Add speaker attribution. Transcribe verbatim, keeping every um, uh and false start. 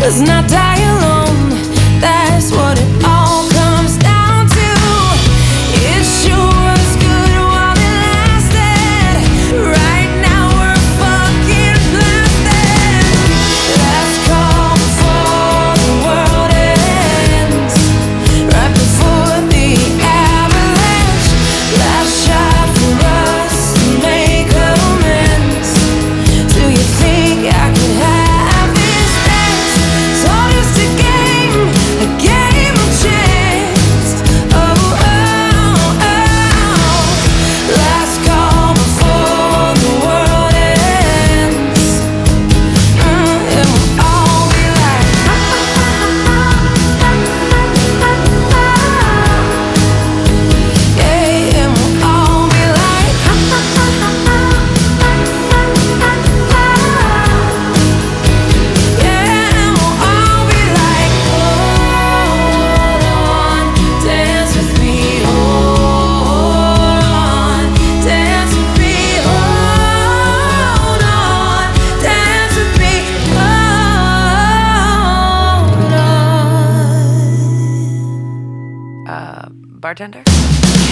Speaker 1: Let's not die alone. That's what it all comes down to. It sure was good while it lasted. Right now we're fucking blasted. Last call before the world ends. Right before the avalanche. Last shot for us to make amends. Do you think I could have this dance? It's all just a game, a game of chance. Oh, oh, oh. Last call before the world ends. Mm, it will all be like yeah, it will all be like yeah, it will all be like hold on, dance with me, hold on, dance with me, hold on, dance with me, hold on. Uh, bartender?